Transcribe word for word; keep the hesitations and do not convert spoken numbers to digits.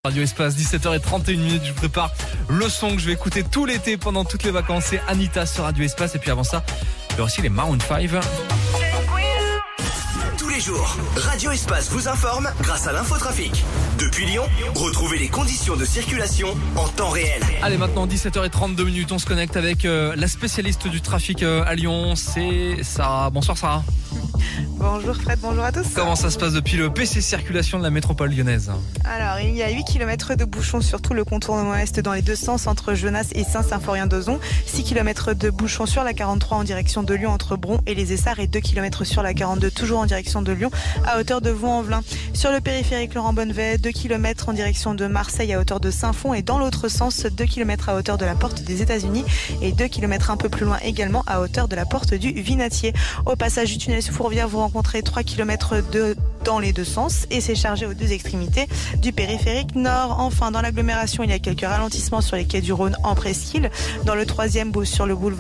Radio Espace, dix-sept heures trente et une minutes. Je vous prépare le son que je vais écouter tout l'été pendant toutes les vacances. C'est Anita sur Radio Espace. Et puis avant ça, il y a aussi les Maroon five. Tous les jours, Radio Espace vous informe grâce à l'infotrafic. Depuis Lyon, retrouvez les conditions de circulation en temps réel. Allez, maintenant dix-sept heures trente-deux minutes, on se connecte avec euh, la spécialiste du trafic euh, à Lyon, c'est Sarah. Bonsoir Sarah. Bonjour Fred, bonjour à tous. Comment ça se passe depuis le P C Circulation de la métropole lyonnaise? Alors, il y a huit kilomètres de bouchons sur tout le contournement est dans les deux sens entre Genasse et Saint-Symphorien-d'Ozon. six kilomètres de bouchons sur la quarante-trois en direction de Lyon entre Bron et les Essarts et deux kilomètres sur la quarante-deux toujours en direction de Lyon à hauteur de Vaux-en-Velin. Sur le périphérique Laurent Bonnevet, deux kilomètres en direction de Marseille à hauteur de Saint-Fond et dans l'autre sens, deux kilomètres à hauteur de la porte des États-Unis et deux kilomètres un peu plus loin également à hauteur de la porte du Vinatier. Au passage du tunnel sous Fourvière, vous rencontrez trois kilomètres de dans les deux sens et c'est chargé aux deux extrémités du périphérique nord. Enfin, dans l'agglomération, il y a quelques ralentissements sur les quais du Rhône en Presqu'île. Dans le troisième, sur le boulevard